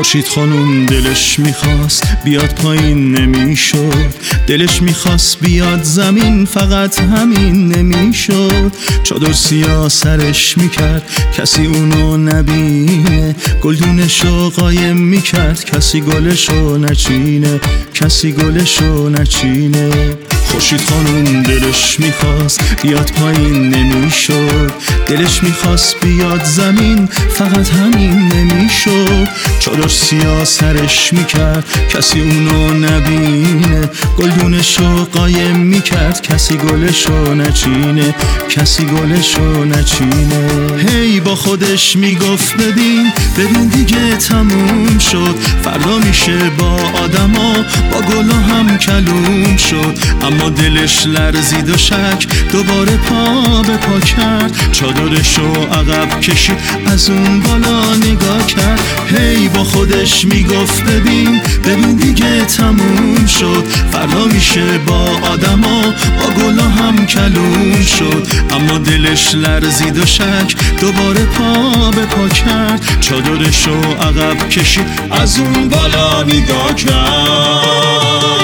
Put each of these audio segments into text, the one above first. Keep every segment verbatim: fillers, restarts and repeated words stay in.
خورشید خانوم دلش میخواست بیاد پایین نمیشد، دلش میخواست بیاد زمین فقط همین نمیشد. چادر سیاه سرش میکرد کسی اونو نبینه، گلدونشو قایم میکرد کسی گلشو نچینه، کسی گلشو نچینه. خورشید خانوم دلش میخواست بیاد پایین نمیشد، دلش میخواست بیاد زمین فقط همین نمیشد. چادر سیاه سرش میکرد کسی اونو نبینه، گلدونشو قایم میکرد کسی گلشو نچینه، کسی گلشو نچینه. هی با خودش میگفت ببین ببین دیگه تموم شد، فردا میشه با آدما با گلا هم کلوم شد. اما دلش لرزید و شک دوباره پا به پا کرد، چادرشو عقب کشید از اون بالا نگاه کرد. هی با خودش میگفت ببین ببین دیگه تموم شد، فردا میشه با آدما با گلا هم کلوم شد. اما دلش لرزید و شک دوباره پا به پا کرد، چادرشو عقب کشید از اون بالا نگاه کرد.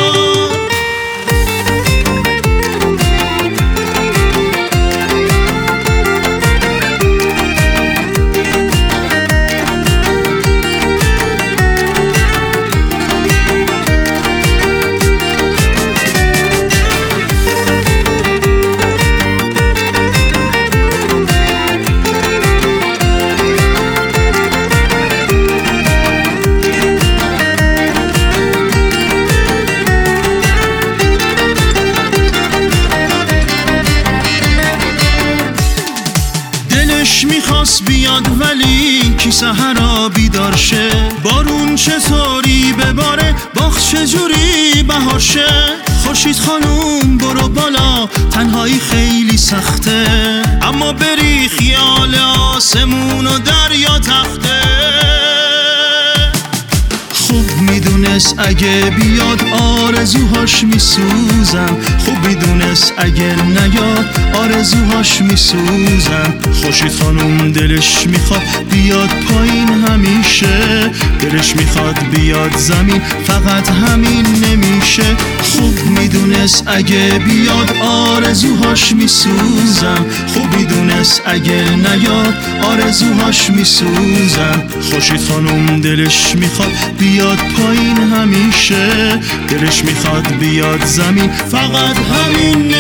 دلش میخواست بیاد ولی کی سحرا بیدار شه، بارون چطوری بباره باغ چجوری بهار شه. خورشید خانوم برو بالا تنهایی خیلی سخته، اما بری خیال آسمون و دریا تخته. خوب میدونست اگه بیاد آرزوهاش میسوزن، خوب میدونست اگه نیاد آرزوهاش میسوزن. خورشید خانوم دلش میخواد بیاد پایین همیشه، دلش میخواد بیاد زمین فقط همین نمیشه. خوب میدونست اگه بیاد آرزوهاش میسوزن، خوب میدونست اگه نیاد آرزوهاش میسوزن. خورشید خانوم دلش میخواد بیاد پایین همیشه، دلش میخواد بیاد زمین فقط همین